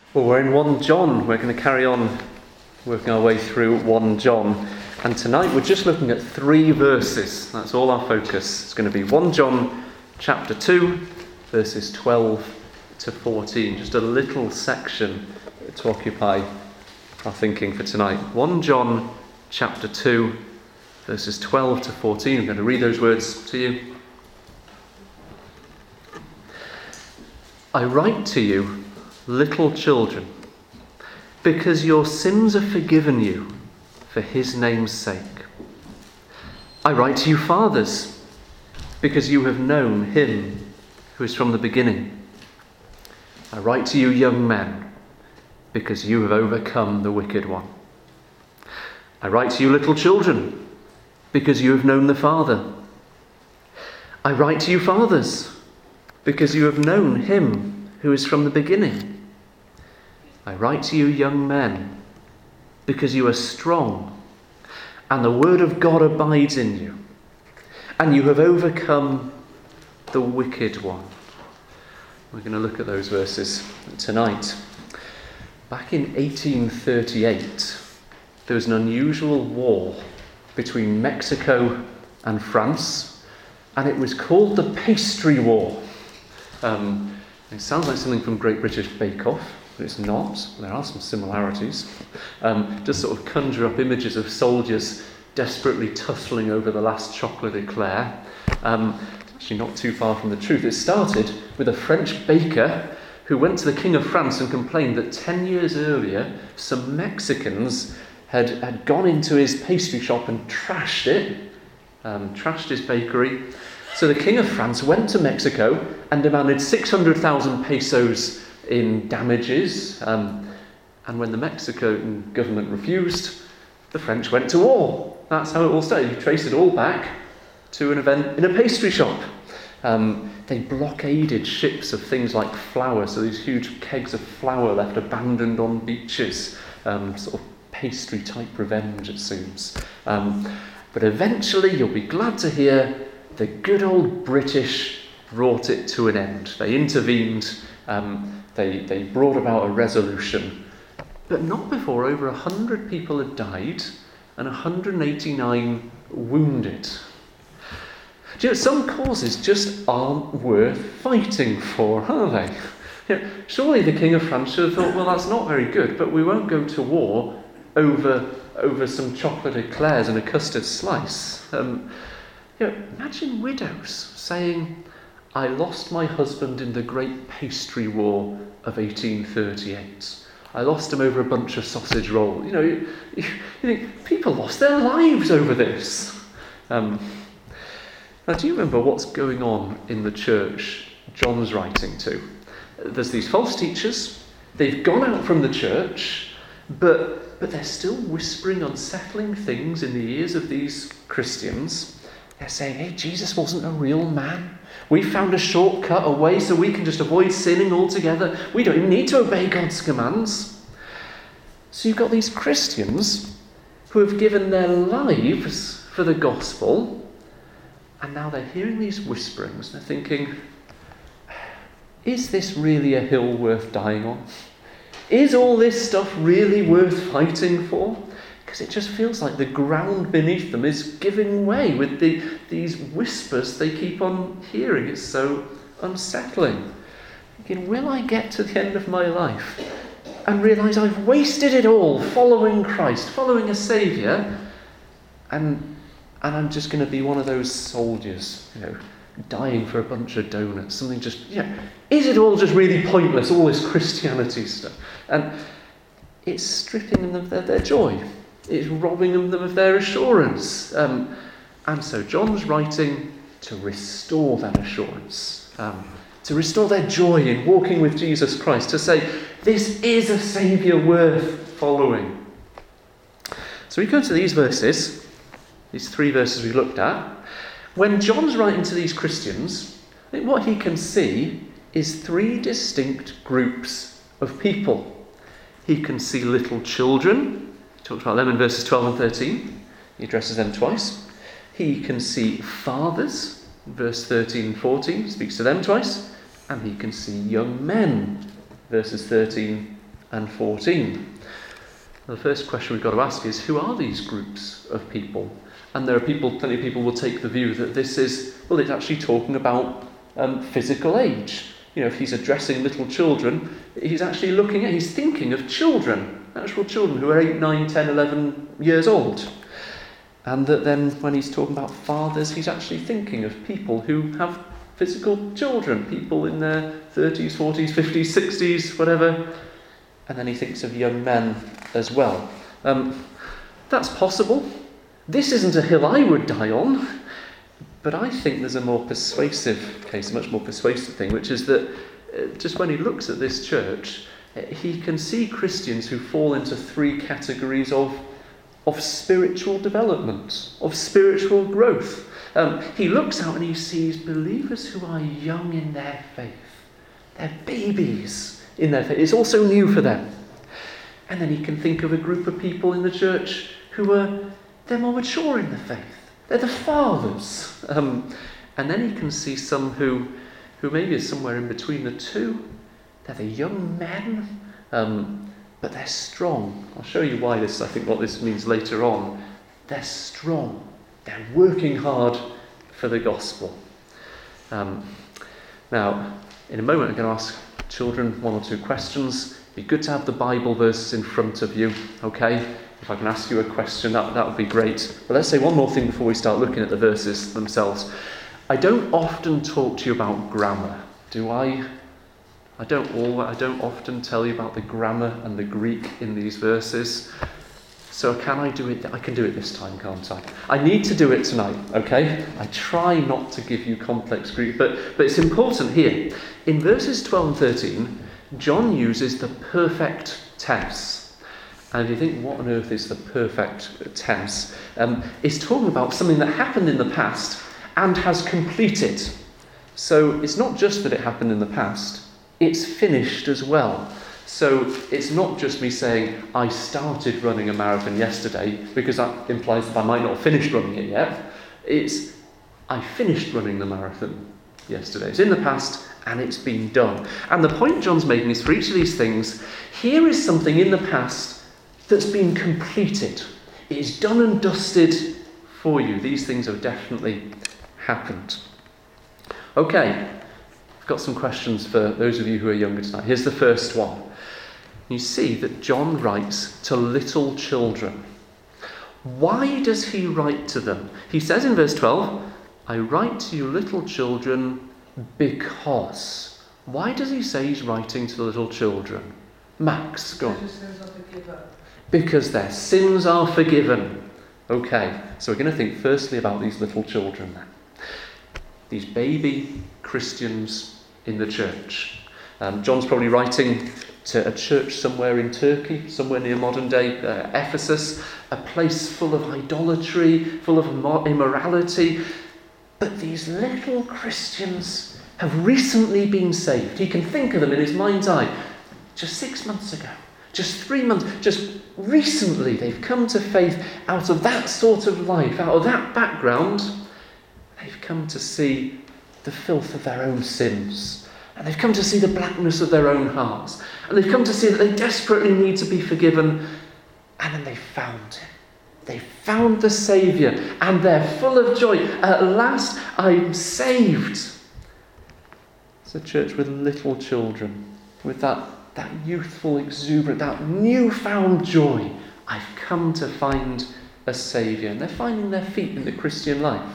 Well, we're in 1 John. We're going to carry on working our way through 1 John. And tonight we're just looking at 3 verses. That's all our focus. It's going to be 1 John chapter 2, verses 12 to 14. Just a little section to occupy our thinking for tonight. 1 John chapter 2, verses 12 to 14. I'm going to read those words to you. I write to you, little children, because your sins are forgiven you for his name's sake. I write to you, fathers, because you have known him who is from the beginning. I write to you, young men, because you have overcome the wicked one. I write to you, little children, because you have known the Father. I write to you, fathers, because you have known him who is from the beginning. I write to you, young men, because you are strong, and the word of God abides in you, and you have overcome the wicked one. We're going to look at those verses tonight. Back in 1838, there was an unusual war between Mexico and France, and it was called the Pastry War. It sounds like something from Great British Bake Off, but it's not. There are some similarities. Just sort of conjure up images of soldiers desperately tussling over the last chocolate eclair. Actually not too far from the truth. It started with a French baker who went to the King of France and complained that 10 years earlier some Mexicans had gone into his pastry shop and trashed it, trashed his bakery. So the King of France went to Mexico and demanded 600,000 pesos in damages. And when the Mexican government refused, the French went to war. That's how it all started. You trace it all back to an event in a pastry shop. They blockaded ships of things like flour, so these huge kegs of flour left abandoned on beaches. Sort of pastry-type revenge, it seems. But eventually, you'll be glad to hear, the good old British brought it to an end. They intervened, they brought about a resolution, but not before over 100 people had died and 189 wounded. Do you know, some causes just aren't worth fighting for, are they? You know, surely the King of France should have thought, well, that's not very good, but we won't go to war over some chocolate eclairs and a custard slice. Imagine widows saying, I lost my husband in the Great Pastry War of 1838. I lost him over a bunch of sausage roll. You think, people lost their lives over this. Now, do you remember what's going on in the church John's writing to? There's these false teachers. They've gone out from the church, but they're still whispering unsettling things in the ears of these Christians. They're saying, hey, Jesus wasn't a real man. We found a shortcut, a way so we can just avoid sinning altogether. We don't even need to obey God's commands. So you've got these Christians who have given their lives for the gospel, and now they're hearing these whisperings. They're thinking, is this really a hill worth dying on? Is all this stuff really worth fighting for? Because it just feels like the ground beneath them is giving way with these whispers they keep on hearing. It's so unsettling. Thinking, will I get to the end of my life and realise I've wasted it all following Christ, following a Saviour, and I'm just going to be one of those soldiers, dying for a bunch of donuts, something just, is it all just really pointless, all this Christianity stuff? And it's stripping them of their joy. It's robbing them of their assurance. And so John's writing to restore that assurance, to restore their joy in walking with Jesus Christ, to say, this is a Saviour worth following. So we go to these verses, these 3 verses we looked at. When John's writing to these Christians, I think what he can see is 3 distinct groups of people. He can see little children. He talks about them in verses 12 and 13. He addresses them twice. He can see fathers, verse 13 and 14. He speaks to them twice. And he can see young men, verses 13 and 14. The first question we've got to ask is, who are these groups of people? And there are plenty of people will take the view that this is, well, it's actually talking about physical age. You know, if he's addressing little children, he's thinking of children, actual children who are 8, 9, 10, 11 years old. And that then when he's talking about fathers, he's actually thinking of people who have physical children, people in their 30s, 40s, 50s, 60s, whatever. And then he thinks of young men as well. That's possible. This isn't a hill I would die on, but I think there's a more persuasive case, a much more persuasive thing, which is that just when he looks at this church, he can see Christians who fall into 3 categories of spiritual development, of spiritual growth. He looks out and he sees believers who are young in their faith. They're babies in their faith. It's also new for them. And then he can think of a group of people in the church they're more mature in the faith. They're the fathers. And then he can see some who maybe are somewhere in between the two. They're the young men, but they're strong. I'll show you why I think what this means later on. They're strong. They're working hard for the gospel. Now, in a moment I'm going to ask children 1 or 2 questions. It'd be good to have the Bible verses in front of you, okay? If I can ask you a question, that would be great. But let's say one more thing before we start looking at the verses themselves. I don't often talk to you about grammar, do I? I don't often tell you about the grammar and the Greek in these verses. So can I do it? I can do it this time, can't I? I need to do it tonight, okay? I try not to give you complex Greek, but it's important here. In verses 12 and 13, John uses the perfect tense. And if you think, what on earth is the perfect tense? It's talking about something that happened in the past and has completed. So it's not just that it happened in the past, it's finished as well. So it's not just me saying, I started running a marathon yesterday, because that implies that I might not have finished running it yet. It's, I finished running the marathon yesterday. It's in the past and it's been done. And the point John's making is, for each of these things, here is something in the past that's been completed. It is done and dusted for you. These things have definitely happened. Okay, I've got some questions for those of you who are younger tonight. Here's the first one. You see that John writes to little children. Why does he write to them? He says in verse 12, I write to you little children because. Why does he say he's writing to the little children? Max, go on. Because their sins are forgiven. Okay, so we're going to think firstly about these little children then. These baby Christians in the church. John's probably writing to a church somewhere in Turkey, somewhere near modern day Ephesus, a place full of idolatry, full of immorality. But these little Christians have recently been saved. He can think of them in his mind's eye. Just 6 months ago, just 3 months, just recently they've come to faith out of that sort of life, out of that background. They've come to see the filth of their own sins. And they've come to see the blackness of their own hearts. And they've come to see that they desperately need to be forgiven. And then they found him. They found the Saviour. And they're full of joy. At last, I'm saved. It's a church with little children. With that youthful exuberance, that newfound joy. I've come to find a Saviour. And they're finding their feet in the Christian life.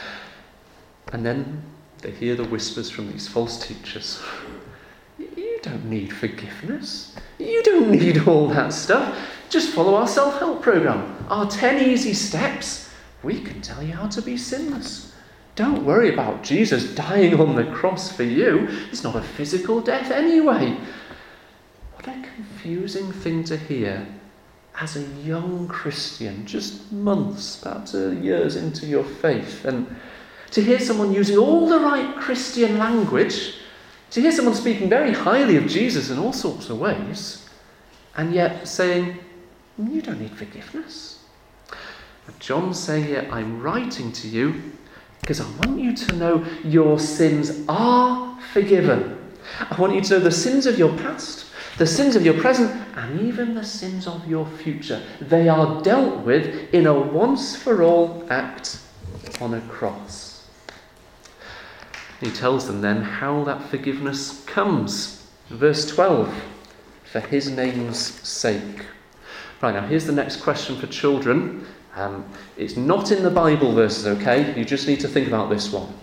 And then they hear the whispers from these false teachers. You don't need forgiveness. You don't need all that stuff. Just follow our self-help program. Our 10 easy steps. We can tell you how to be sinless. Don't worry about Jesus dying on the cross for you. It's not a physical death anyway. What a confusing thing to hear as a young Christian, just months, perhaps years into your faith. And to hear someone using all the right Christian language, to hear someone speaking very highly of Jesus in all sorts of ways, and yet saying, you don't need forgiveness. But John's saying here, I'm writing to you because I want you to know your sins are forgiven. I want you to know the sins of your past, The sins of your present and even the sins of your future. They are dealt with in a once-for-all act on a cross. He tells them then how that forgiveness comes. Verse 12, for his name's sake. Right, now here's the next question for children. It's not in the Bible verses, okay? You just need to think about this one.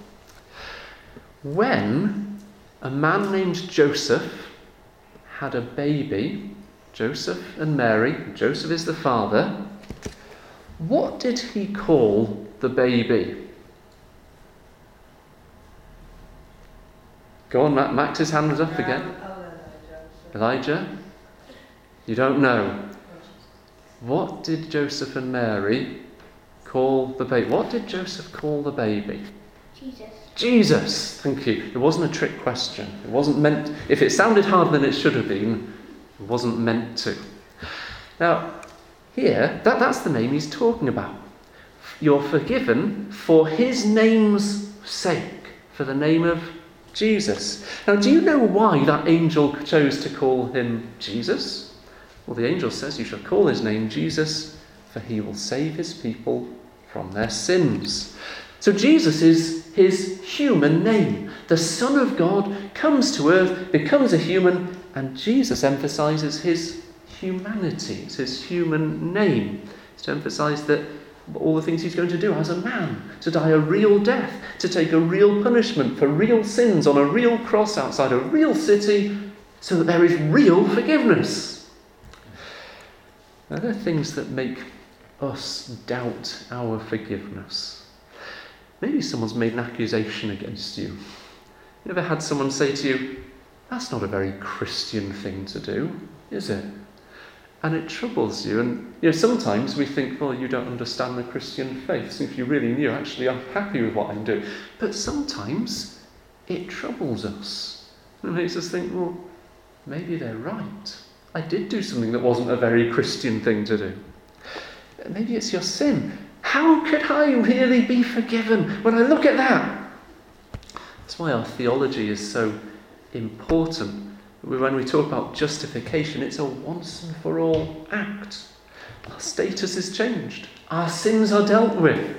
When a man named Joseph had a baby, Joseph and Mary, Joseph is the father, what did he call the baby? Go on, Max's hand was up again. Elijah? You don't know. What did Joseph and Mary call the baby? What did Joseph call the baby? Jesus. Jesus, thank you. It wasn't a trick question. It wasn't meant, if it sounded harder than it should have been, it wasn't meant to. Now, here, that's the name he's talking about. You're forgiven for his name's sake, for the name of Jesus. Now, do you know why that angel chose to call him Jesus? Well, the angel says you shall call his name Jesus, for he will save his people from their sins. So Jesus is his human name. The Son of God comes to earth, becomes a human, and Jesus emphasises his humanity. It's his human name. It's to emphasise that all the things he's going to do as a man, to die a real death, to take a real punishment for real sins on a real cross outside a real city, so that there is real forgiveness. Now, there are things that make us doubt our forgiveness. Maybe someone's made an accusation against you. You ever had someone say to you, that's not a very Christian thing to do, is it? And it troubles you. And sometimes we think, well, you don't understand the Christian faith. So if you really knew, actually, I'm happy with what I'm doing. But sometimes it troubles us. And it makes us think, well, maybe they're right. I did do something that wasn't a very Christian thing to do. Maybe it's your sin. How could I really be forgiven when I look at that? That's why our theology is so important. When we talk about justification, it's a once and for all act. Our status is changed. Our sins are dealt with.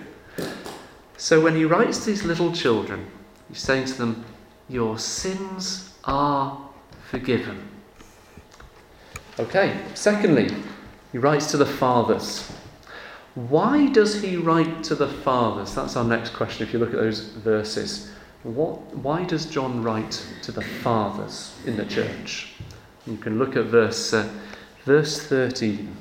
So when he writes to these little children, he's saying to them, your sins are forgiven. Okay, secondly, he writes to the fathers. Why does he write to the fathers? That's our next question if you look at those verses. Why does John write to the fathers in the church? You can look at verse 13.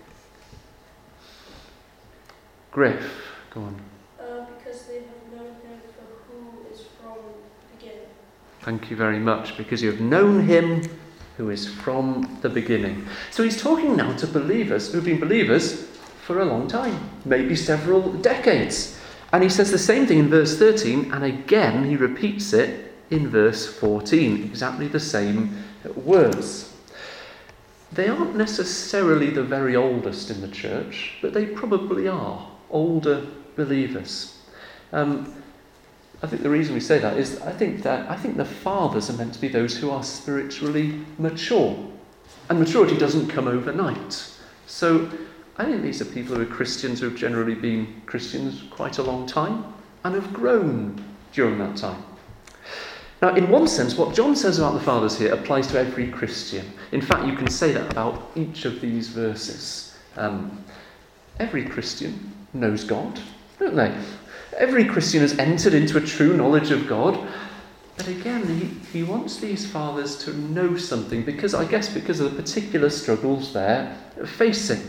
Griff, go on. Because they have known him for who is from the beginning. Thank you very much. Because you have known him who is from the beginning. So he's talking now to believers who've been believers for a long time, maybe several decades. And he says the same thing in verse 13, and again he repeats it in verse 14, exactly the same words. They aren't necessarily the very oldest in the church, but they probably are older believers. I think the reason we say that is I think the fathers are meant to be those who are spiritually mature. And maturity doesn't come overnight. So I think these are people who are Christians who have generally been Christians quite a long time and have grown during that time. Now, in one sense, what John says about the fathers here applies to every Christian. In fact, you can say that about each of these verses. Every Christian knows God, don't they? Every Christian has entered into a true knowledge of God. But again, he wants these fathers to know something, because of the particular struggles they're facing.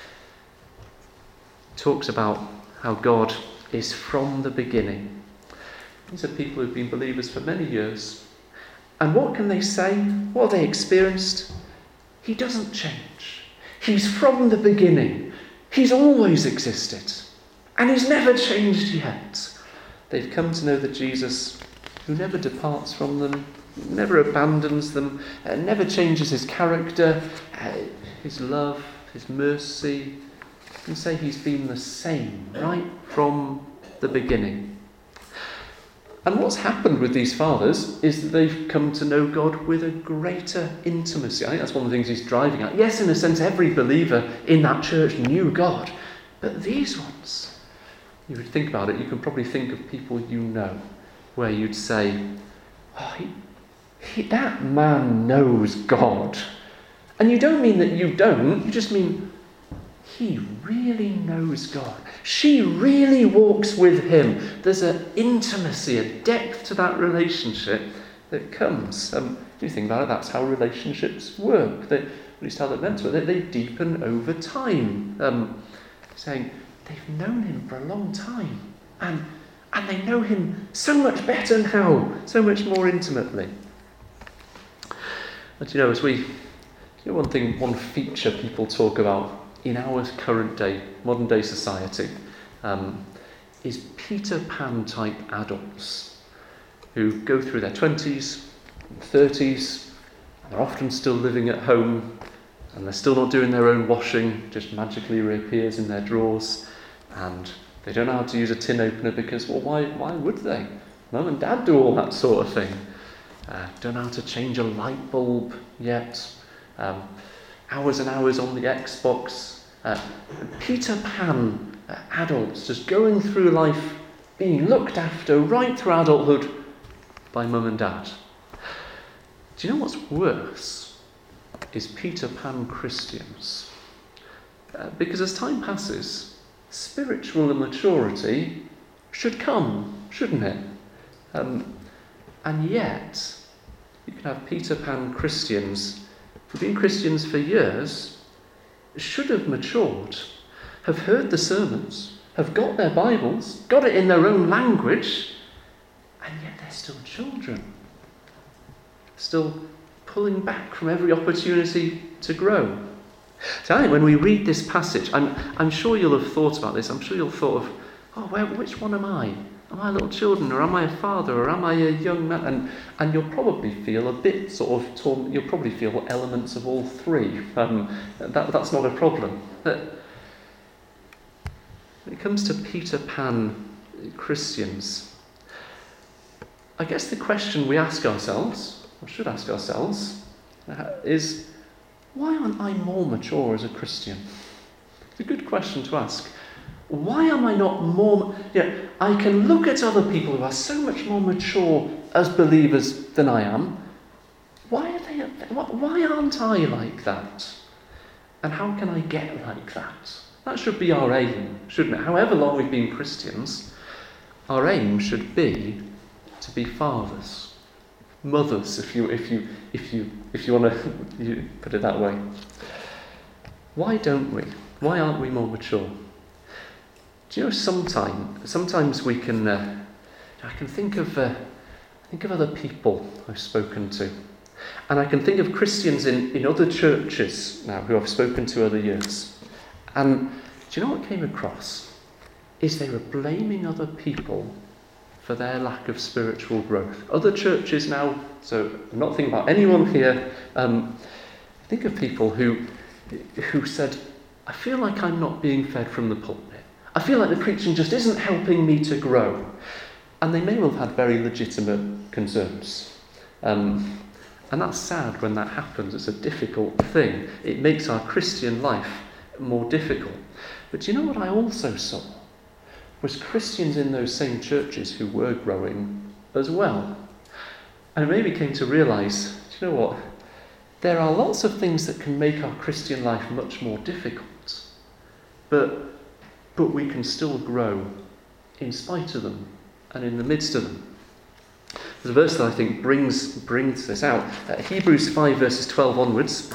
Talks about how God is from the beginning. These are people who've been believers for many years. And what can they say? What have they experienced? He doesn't change. He's from the beginning. He's always existed. And he's never changed yet. They've come to know that Jesus, who never departs from them, never abandons them, never changes his character, his love, his mercy, and say he's been the same right from the beginning. And what's happened with these fathers is that they've come to know God with a greater intimacy. I think that's one of the things he's driving at. Yes, in a sense, every believer in that church knew God. But these ones, you would think about it, you can probably think of people you know where you'd say, oh, that man knows God. And you don't mean that you don't, you just mean he really knows God. She really walks with him. There's an intimacy, a depth to that relationship that comes. You think about it, that's how relationships work. At least how they're meant to work. They deepen over time. Saying they've known him for a long time. And they know him so much better now, so much more intimately. But one feature people talk about in our current day, modern day society, is Peter Pan type adults who go through their 20s, 30s, and they're often still living at home, and they're still not doing their own washing, just magically reappears in their drawers, and they don't know how to use a tin opener because, well, why would they? Mum and Dad do all that sort of thing. Don't know how to change a light bulb yet. Hours and hours on the Xbox. Peter Pan adults just going through life, being looked after right through adulthood by Mum and Dad. Do you know what's worse? Is Peter Pan Christians. Because as time passes, spiritual maturity should come, shouldn't it? And yet, you can have Peter Pan Christians who've been Christians for years, should have matured, have heard the sermons, have got their Bibles, got it in their own language, and yet they're still children. Still pulling back from every opportunity to grow. So I think when we read this passage, I'm sure you'll have thought about this. I'm sure you'll have thought of, which one am I? Am I little children, or am I a father, or am I a young man? And you'll probably feel a bit you'll probably feel elements of all three. That's not a problem. But when it comes to Peter Pan Christians, I guess the question we ask ourselves, or should ask ourselves, is, why aren't I more mature as a Christian? It's a good question to ask. Why am I not more... I can look at other people who are so much more mature as believers than I am. Why aren't I like that? And how can I get like that? That should be our aim, shouldn't it? However long we've been Christians, our aim should be to be fathers, mothers, if you want to put it that way. Why don't we? Why aren't we more mature? Do you know, sometimes we can... I can think of other people I've spoken to, and I can think of Christians in other churches now who I've spoken to over the years. And do you know what came across? Is they were blaming other people for their lack of spiritual growth. Other churches now, so I'm not thinking about anyone here, think of people who said, I feel like I'm not being fed from the pulpit. I feel like the preaching just isn't helping me to grow. And they may well have had very legitimate concerns. And that's sad when that happens. It's a difficult thing. It makes our Christian life more difficult. But do you know what I also saw? Was Christians in those same churches who were growing as well. And I maybe came to realise, do you know what? There are lots of things that can make our Christian life much more difficult. But we can still grow in spite of them and in the midst of them. There's a verse that I think brings this out. Hebrews 5 verses 12 onwards.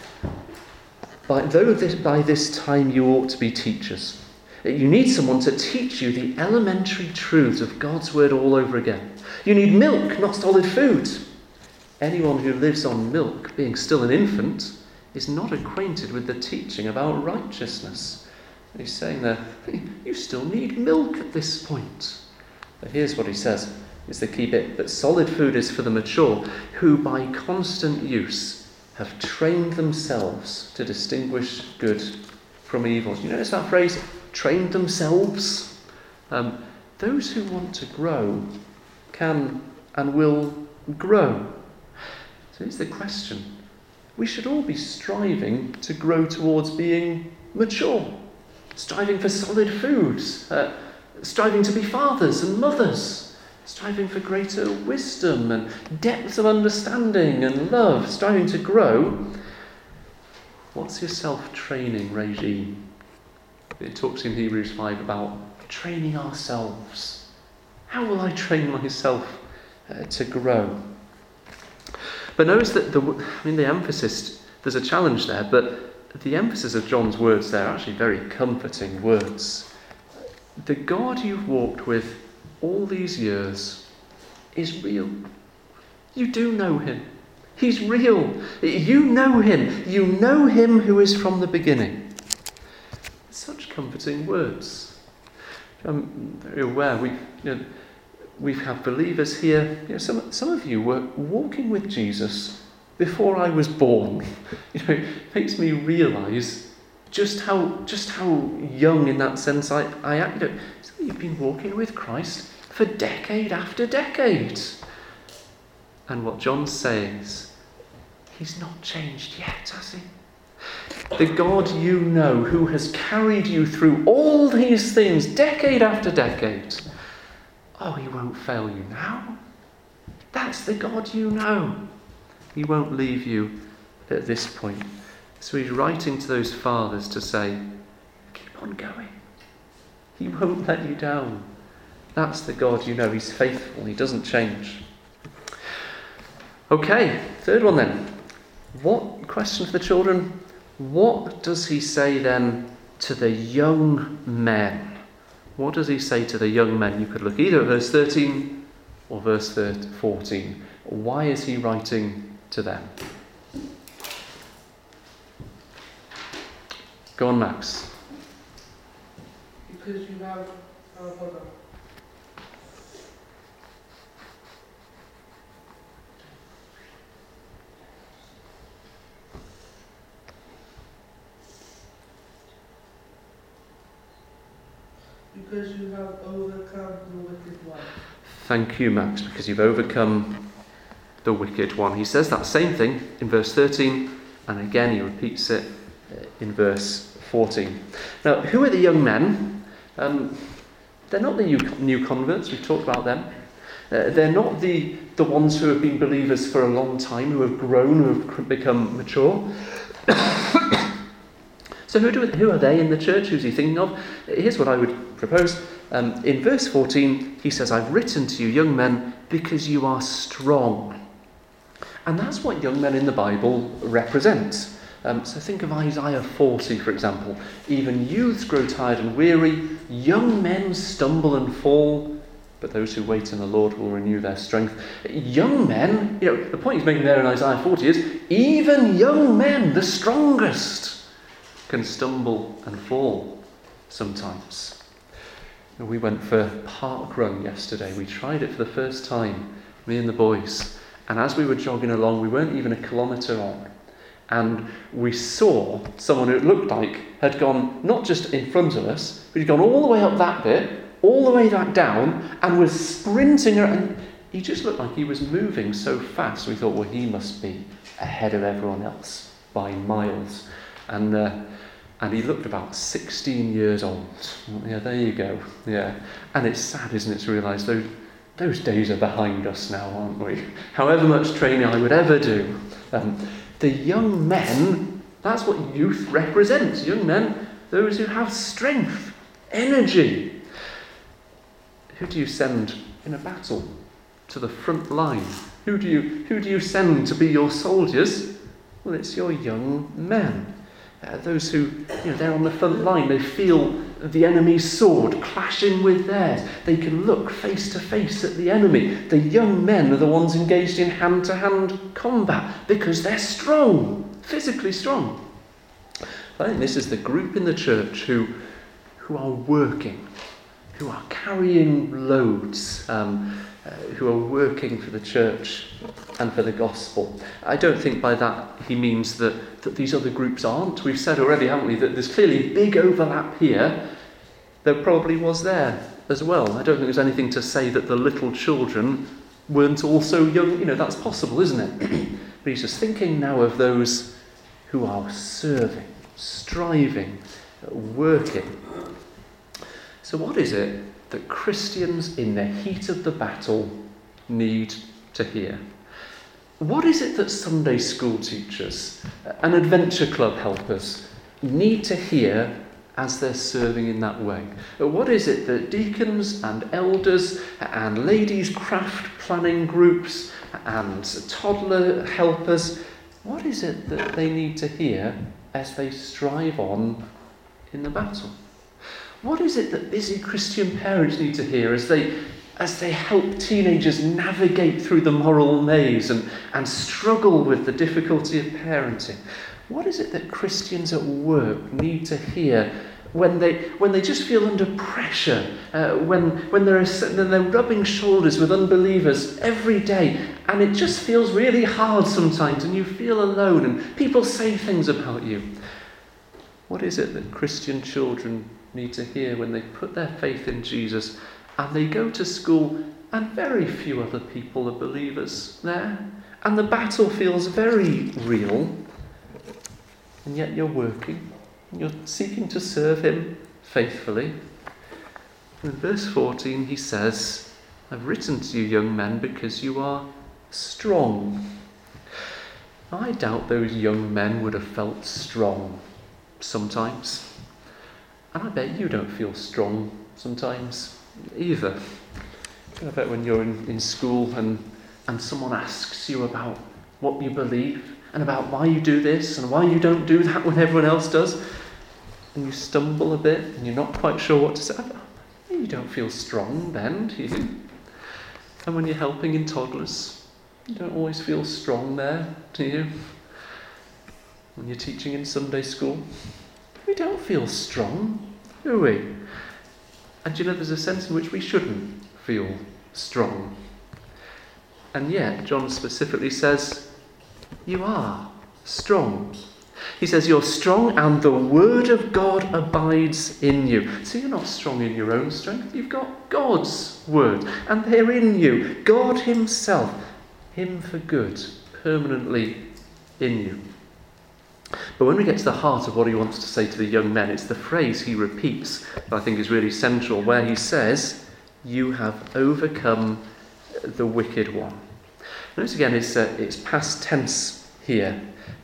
By this time you ought to be teachers. You need someone to teach you the elementary truths of God's word all over again. You need milk, not solid food. Anyone who lives on milk, being still an infant, is not acquainted with the teaching about righteousness. He's saying that you still need milk at this point. But here's what he says, is the key bit. But solid food is for the mature, who by constant use have trained themselves to distinguish good from evil. You notice that phrase, trained themselves? Those who want to grow can and will grow. So here's the question. We should all be striving to grow towards being mature, striving for solid foods, striving to be fathers and mothers, striving for greater wisdom and depth of understanding and love, striving to grow. What's your self-training regime? It talks in Hebrews 5 about training ourselves. How will I train myself to grow? But notice that the emphasis, there's a challenge there, but the emphasis of John's words there are actually very comforting words. The God you've walked with all these years is real. You do know him. He's real. You know him. You know him who is from the beginning. Such comforting words. I'm very aware we've had believers here. Some of you were walking with Jesus before I was born. It makes me realise just how young in that sense I am. So you've been walking with Christ for decade after decade. And what John's saying is, he's not changed yet, has he? The God you know, who has carried you through all these things, decade after decade, he won't fail you now. That's the God you know. He won't leave you at this point. So he's writing to those fathers to say, keep on going. He won't let you down. That's the God you know. He's faithful. He doesn't change. Okay, third one then. What question for the children? What does he say then to the young men? What does he say to the young men? You could look either at verse 13 or verse 14. Why is he writing to them? Go on, Max. Because you have hold on. Because you have overcome the wicked one. Thank you, Max, because you've overcome the wicked one. He says that same thing in verse 13, and again he repeats it in verse 14. Now, who are the young men? They're not the new converts. We've talked about them. They're not the ones who have been believers for a long time, who have grown, who have become mature. So who are they in the church? Who's he thinking of? Here's what I would propose. In verse 14, he says, I've written to you, young men, because you are strong. And that's what young men in the Bible represent. So think of Isaiah 40, for example. Even youths grow tired and weary. Young men stumble and fall. But those who wait on the Lord will renew their strength. Young men, the point he's making there in Isaiah 40 is, even young men, the strongest, can stumble and fall sometimes. We went for park run yesterday. We tried it for the first time, me and the boys. And as we were jogging along, we weren't even a kilometre on. And we saw someone who it looked like had gone not just in front of us, but he'd gone all the way up that bit, all the way back down, and was sprinting around. And he just looked like he was moving so fast. We thought, well, he must be ahead of everyone else by miles. And he looked about 16 years old. Yeah, there you go. Yeah. And it's sad, isn't it, to realise those days are behind us now, aren't we? However much training I would ever do. The young men, that's what youth represents. Young men, those who have strength, energy. Who do you send in a battle to the front line? Who do you send to be your soldiers? Well, it's your young men. Those who, they're on the front line. They feel the enemy's sword clashing with theirs. They can look face to face at the enemy. The young men are the ones engaged in hand-to-hand combat because they're strong, physically strong. I think this is the group in the church who are working, who are carrying loads, who are working for the church and for the gospel. I don't think by that he means that these other groups aren't. We've said already, haven't we, that there's clearly big overlap here. There probably was there as well. I don't think there's anything to say that the little children weren't also young. That's possible, isn't it? But he's just thinking now of those who are serving, striving, working. So what is it that Christians in the heat of the battle need to hear? What is it that Sunday school teachers and adventure club helpers need to hear as they're serving in that way? What is it that deacons and elders and ladies' craft planning groups and toddler helpers, what is it that they need to hear as they strive on in the battle? What is it that busy Christian parents need to hear as they help teenagers navigate through the moral maze and struggle with the difficulty of parenting? What is it that Christians at work need to hear when they just feel under pressure, when they're rubbing shoulders with unbelievers every day, and it just feels really hard sometimes, and you feel alone, and people say things about you? What is it that Christian children need to hear when they put their faith in Jesus and they go to school and very few other people are believers there, and the battle feels very real, and yet you're working, you're seeking to serve him faithfully? In verse 14 he says, I've written to you, young men, because you are strong. I doubt those young men would have felt strong sometimes. And I bet you don't feel strong sometimes either. I bet when you're in school and someone asks you about what you believe and about why you do this and why you don't do that when everyone else does, and you stumble a bit and you're not quite sure what to say, you don't feel strong then, do you? And when you're helping in toddlers, you don't always feel strong there, do you? When you're teaching in Sunday school, we don't feel strong, do we? And there's a sense in which we shouldn't feel strong. And yet, John specifically says, you are strong. He says you're strong and the word of God abides in you. So you're not strong in your own strength. You've got God's word. And they're in you. God himself, him for good, permanently in you. But when we get to the heart of what he wants to say to the young men, it's the phrase he repeats that I think is really central, where he says, you have overcome the wicked one. Notice again, it's past tense here.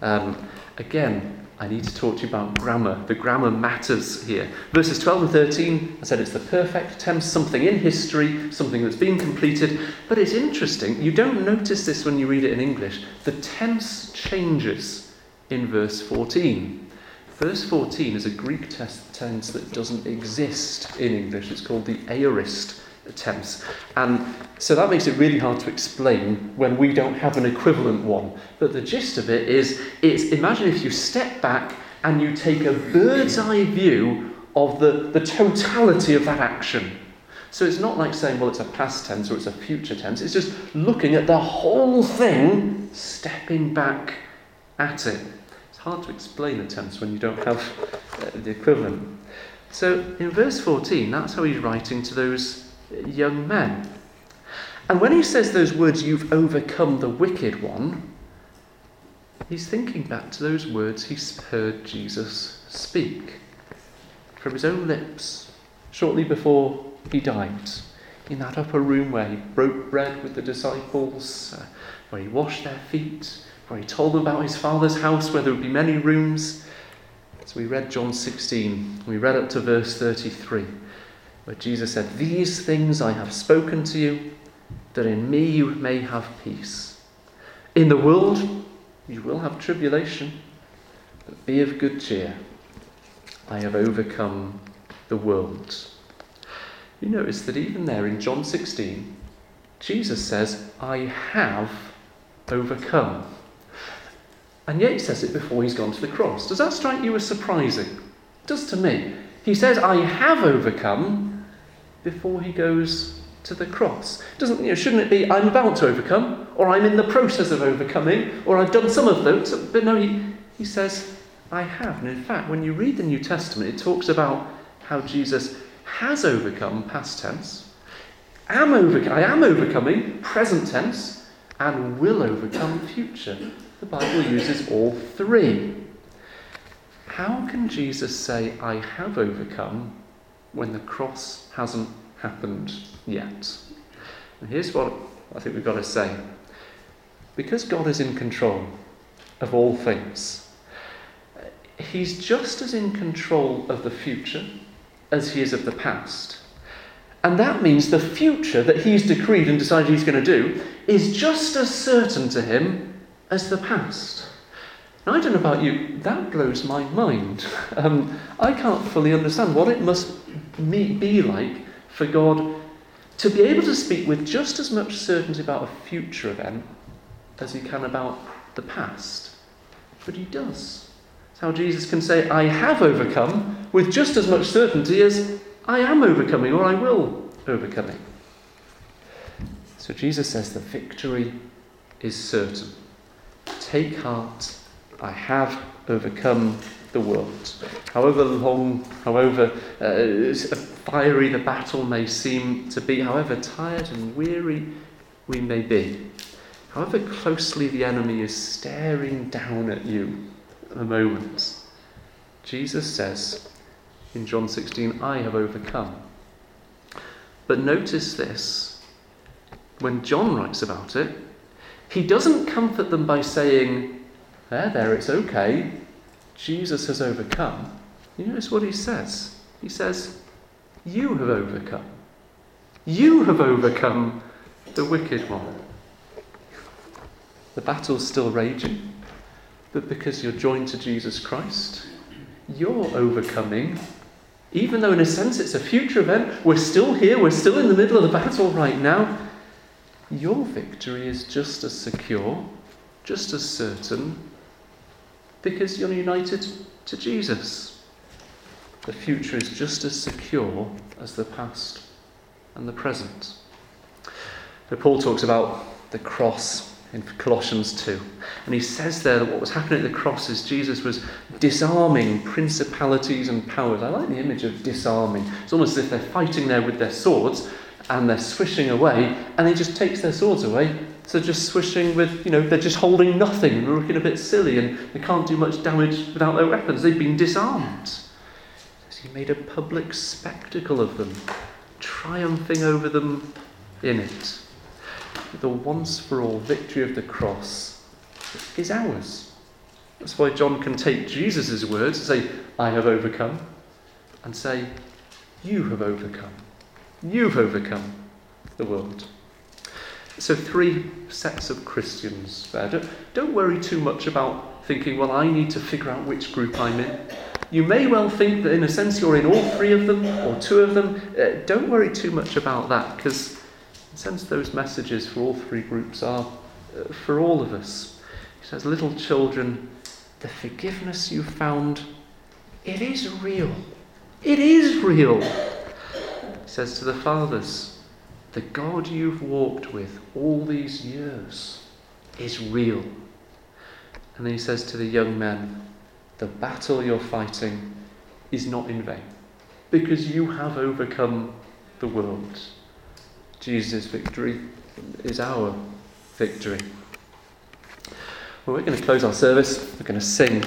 Again, I need to talk to you about grammar. The grammar matters here. Verses 12 and 13, I said it's the perfect tense, something in history, something that's been completed. But it's interesting, you don't notice this when you read it in English. The tense changes in verse 14. Verse 14 is a Greek tense that doesn't exist in English. It's called the aorist tense. And so that makes it really hard to explain when we don't have an equivalent one. But the gist of it is, imagine if you step back and you take a bird's eye view of the totality of that action. So it's not like saying, well, it's a past tense or it's a future tense. It's just looking at the whole thing, stepping back at it. It's hard to explain a tense when you don't have the equivalent. So in verse 14, that's how he's writing to those young men. And when he says those words, you've overcome the wicked one, he's thinking back to those words he's heard Jesus speak from his own lips shortly before he died, in that upper room where he broke bread with the disciples, where he washed their feet, where he told them about his Father's house, where there would be many rooms. So we read John 16, we read up to verse 33, where Jesus said, these things I have spoken to you, that in me you may have peace. In the world you will have tribulation, but be of good cheer. I have overcome the world. You notice that even there in John 16, Jesus says, I have overcome. And yet he says it before he's gone to the cross. Does that strike you as surprising? It does to me. He says, I have overcome, before he goes to the cross. Shouldn't it be, I'm about to overcome, or I'm in the process of overcoming, or I've done some of those? But no, he says, I have. And in fact, when you read the New Testament, it talks about how Jesus, has overcome, past tense, I am overcoming, present tense, and will overcome, future. The Bible uses all three. How can Jesus say, I have overcome, when the cross hasn't happened yet? And here's what I think we've got to say. Because God is in control of all things, he's just as in control of the future as he is of the past. And that means the future that he's decreed and decided he's going to do is just as certain to him as the past. Now, I don't know about you, that blows my mind. I can't fully understand what it must be like for God to be able to speak with just as much certainty about a future event as he can about the past. But he does. It's how Jesus can say, I have overcome, with just as much certainty as I am overcoming, or I will overcoming. So Jesus says the victory is certain. Take heart, I have overcome the world. However long, however fiery the battle may seem to be, however tired and weary we may be, however closely the enemy is staring down at you at the moment, Jesus says in John 16, I have overcome. But notice this, when John writes about it, he doesn't comfort them by saying, there, it's okay, Jesus has overcome. You notice what he says? He says, you have overcome. You have overcome the wicked one. The battle's still raging, but because you're joined to Jesus Christ, you're overcoming. Even though in a sense it's a future event, we're still here, we're still in the middle of the battle right now. Your victory is just as secure, just as certain, because you're united to Jesus. The future is just as secure as the past and the present. So Paul talks about the cross in Colossians 2. And he says there that what was happening at the cross is Jesus was disarming principalities and powers. I like the image of disarming. It's almost as if they're fighting there with their swords and they're swishing away, and he just takes their swords away. So just swishing with, they're just holding nothing and looking a bit silly and they can't do much damage without their weapons. They've been disarmed. He made a public spectacle of them, triumphing over them in it. The once-for-all victory of the cross is ours. That's why John can take Jesus' words and say, I have overcome, and say, you have overcome. You've overcome the world. So 3 sets of Christians there. Don't worry too much about thinking, well, I need to figure out which group I'm in. You may well think that in a sense you're in all 3 of them, or 2 of them. Don't worry too much about that, because in a sense those messages for all 3 groups are for all of us. He says, little children, the forgiveness you found, it is real. It is real. He says to the fathers, the God you've walked with all these years is real. And then he says to the young men, the battle you're fighting is not in vain, because you have overcome the world. Jesus' victory is our victory. Well, we're going to close our service. We're going to sing.